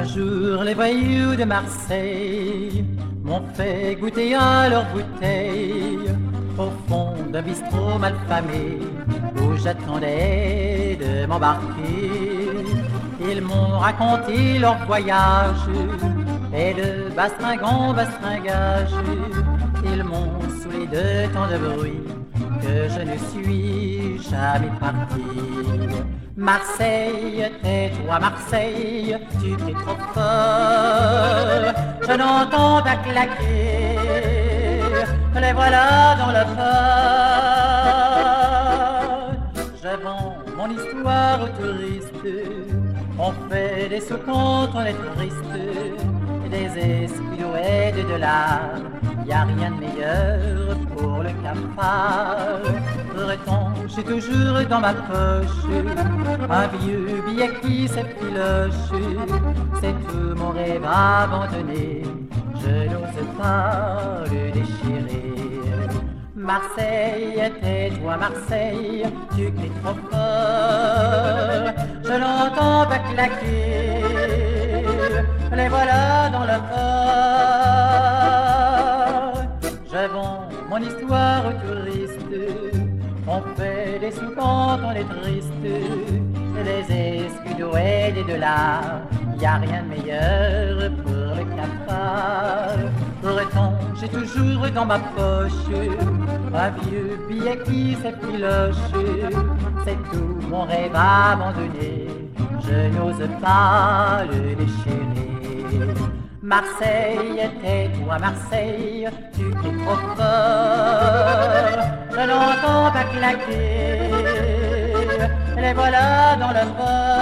jour, les voyous de Marseille m'ont fait goûter à leur bouteille au fond d'un bistrot malfamé où j'attendais de m'embarquer. Ils m'ont raconté leur voyage et de bastingant bastingage. Ils m'ont saoulé de tant de bruit que je ne suis jamais parti. Marseille, tais-toi Marseille, tu cries trop fort. Je n'entends pas claquer, les voilà dans le port. Je vends mon histoire aux touristes, on fait des sous quand on est triste, des esquilos et des dollars. Y a rien de meilleur pour le cafard. Pourtant, j'ai toujours dans ma poche un vieux billet qui s'effiloche. C'est tout mon rêve abandonné, je n'ose pas le déchirer. Marseille, tais-toi Marseille, tu cries trop fort. Je n'entends pas claquer, les voilà dans le port. Je vends mon histoire aux touristes, on fait des sous quand on est triste, des escudos et des dollars. Y a rien de meilleur pour le cafard. Pourtant, j'ai toujours dans ma poche un vieux billet qui s'effiloche. C'est tout mon rêve abandonné, je n'ose pas le déchirer. Marseille, tais-toi Marseille, tu cries trop fort. Je n'entends pas claquer, les voilà dans le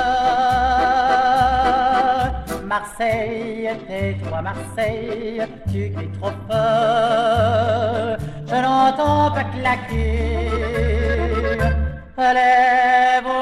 port. Marseille, tais-toi Marseille, tu cries trop fort. Je n'entends pas claquer, les voilà